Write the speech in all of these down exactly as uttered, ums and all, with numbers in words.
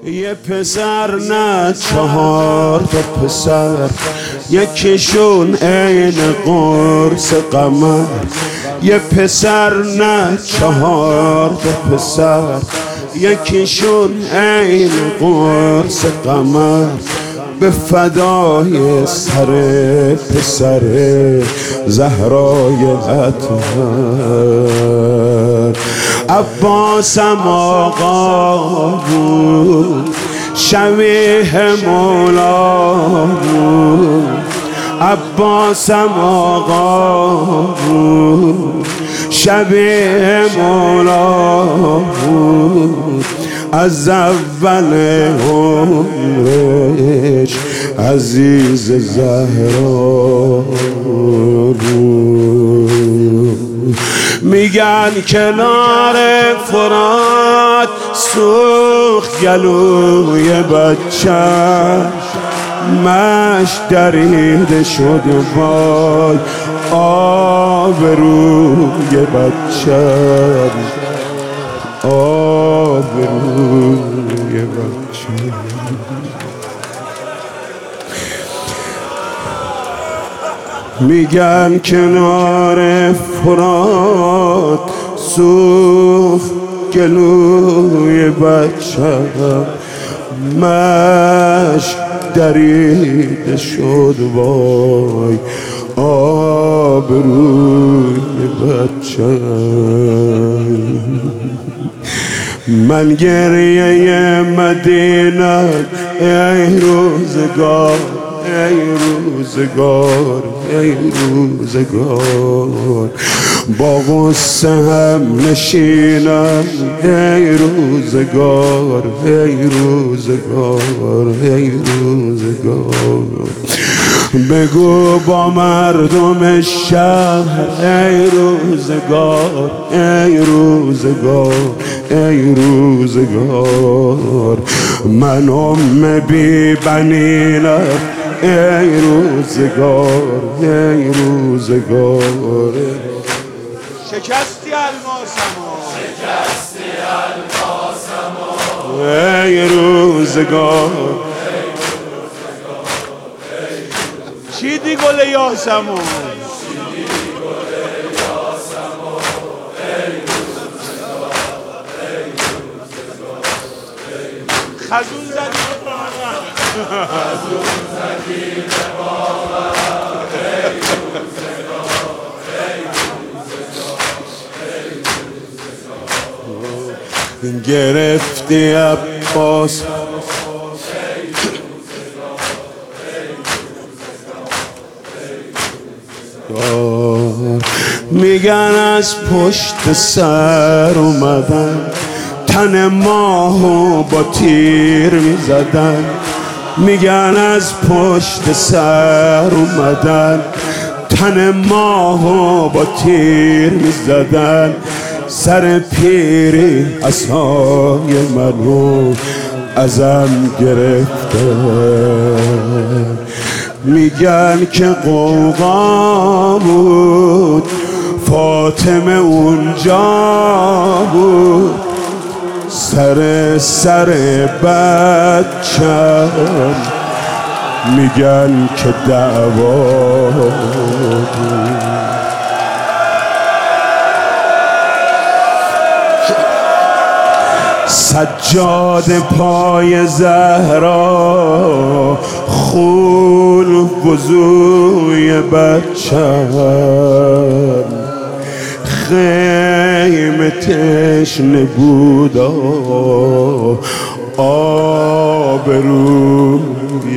یه پسر نه چهار تا پسر، یکیشون عین قرص قمر. یه پسر نه چهار تا پسر، یکیشون عین قرص قمر. به فدای سر پسر زهرای اطهر. عباسم آقا بود، شبیه مولا بود. عباسم آقا بود، شبیه مولا بود. از اول عمرش عزیز زهرا بود. میگن کنار فرات سوخت گلوی بچه، مش دریده شد وای آبروی بچه، آبروی بچه. میگن کنار فرات سوخت گلوی بچه، مشک دریده شد وای آبروی بچه. من گریه مدینه ای روزگار، ای روزگار، ای روزگار. با غصه هم نشینم ای روزگار، ای روزگار، ای روزگار. بگو با مردم شهر ای روزگار، ای روزگار، ای روزگار. من ام بی بنینم ای روزگار، ای روزگار. شکستی الماسمو، شکستی الماسمو ای روزگار. چیدی گل یاسمو، خزون زدی به باغم، خزون زدی به باغم ای روزگار، ای روزگار، ای روزگار. گرفتی عباس میگن از پشت سر اومدن، تن ماهو با تیر میزدن. میگن از پشت سر اومدن، تن ماهو با تیر میزدن. سر پیری عصای منو ازم گرفتن. میگن که قوقا بود، فاطمه اونجا بود. سر سر بچم میگن که دعوا بود. سجاد پای زهرا، خون وضوی بچم. خیمه تشنه بود آبروی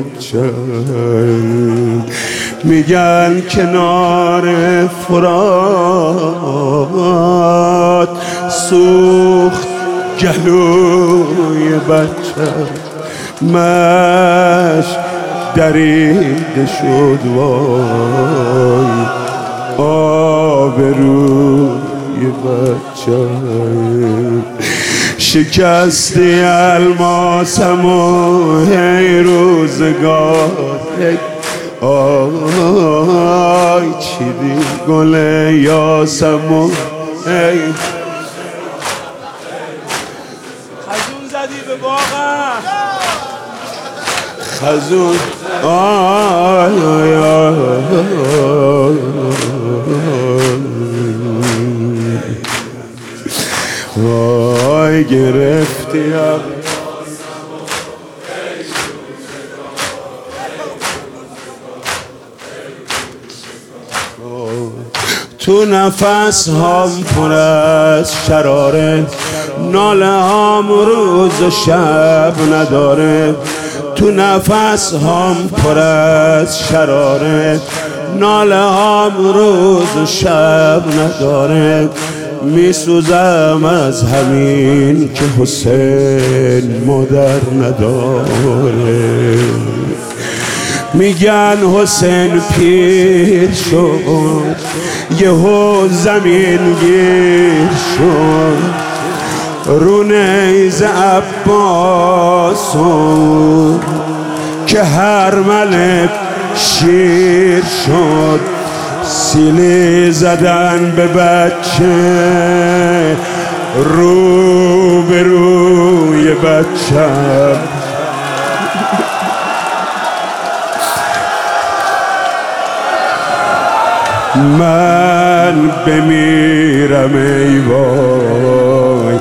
بچم. میگن کنار فرات سوخت گلوی بچه، مشک دریده شد وای آبروی بچه. شکستی الماسمو ای روزگار، آی چیدی گل یاسمو ای خزون زدی به باغم خزون آی آی آی گرفتیم تو نفس هم پر از شراره، ناله هم روز و شب نداره. تو نفس هم پر از شراره، ناله هم روز و شب نداره. میسوزم از همین که حسین مادر نداره. میگن حسین پیر شد، یهو زمین گیر شد. رو نیز عباس که هر ملک شیر شد. سیلی زدن به بچه، رو به روی بچم. من بمیرم ای وای،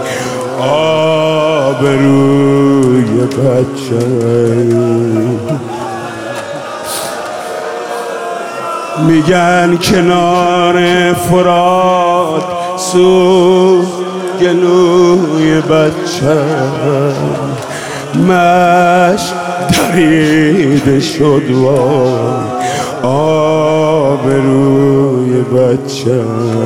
آبروی بچه. میگن کنار فرات سوخت گلوی بچه، مشک دریده شد وای، آبروی بچه.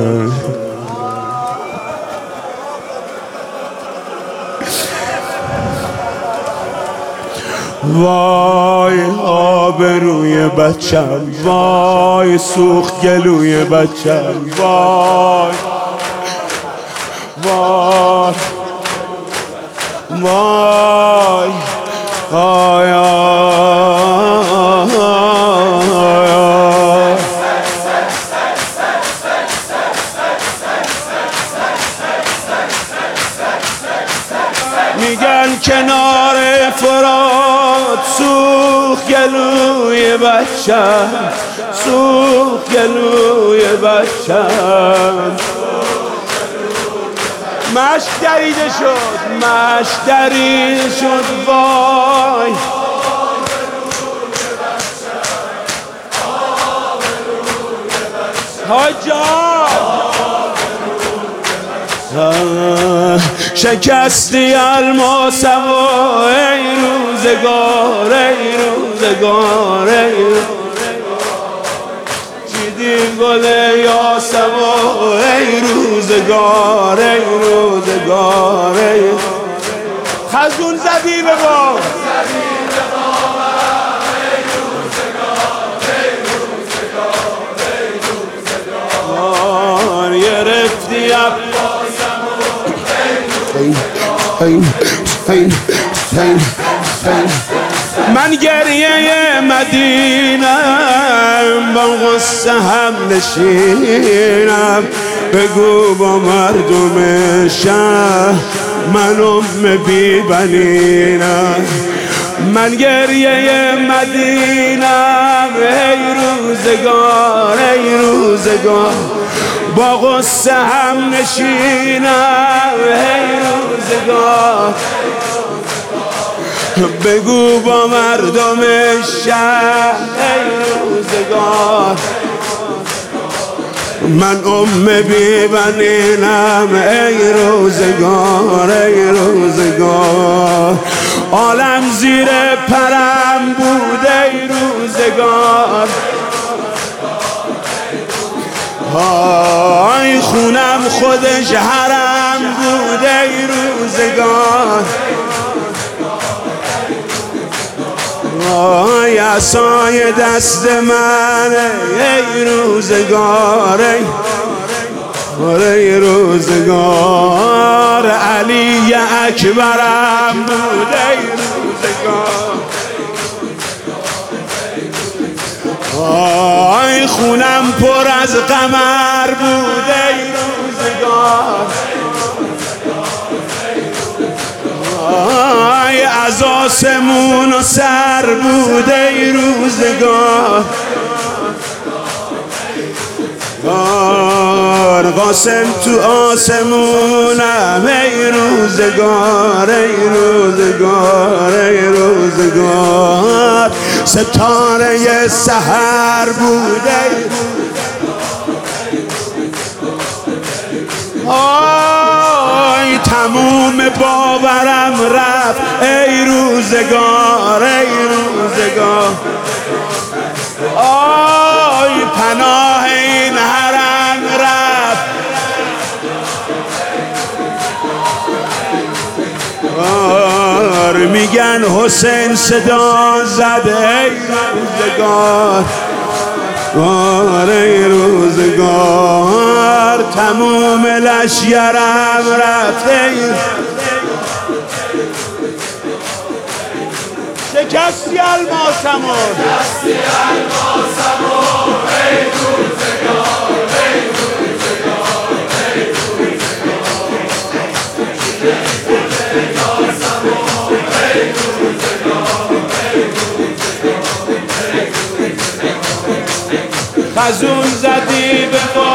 وای آبروی بچم، وای سوخت گلوی بچم. وای وای وای آی میگن کنار فرات سوخت گلوی بچم، سوخت گلوی بچم. مشک دریده شد، مشک دریده شد وای. حاجا شکستی الماسم و ای روزگار، ای روزگار، ای چیدیم گل یاسم و ای روزگار، ای روزگار، ای خزون زدی به با گرفتی من گریه مدینم، با غصه هم نشینم. بگو با مردم شهر من ام بی بنینم. من گریه مدینم ای روزگار، ای روزگار. با غصه هم نشینم ای روزگار. بگو با مردم شهر ای روزگار من ام بی بنینم ای روزگار، ای روزگار. عالم زیر پرم بود ای روزگار. آی خونم خودش حرم بود ای روزگار. آی عصای دست من ای روزگار، ای روزگار. علی اکبرم بود ای روزگار. آی خونم پر از قمر بود ای روزگار. آی از آسمون و سر بوده ای روزگار قاسم تو آسمونم ای روزگار ای روزگار ای روزگار ستاره سحر بوده آی تموم باورم رفت ای روزگار ای روزگار آی پناه این حرم رفت آر میگن حسین صدا زده ای روزگار آر ای روزگار تموم لشگرم رفت ای شکستی الماسمو شکستی الماسمو ای روزگار ای روزگار ای روزگار خزون زدی به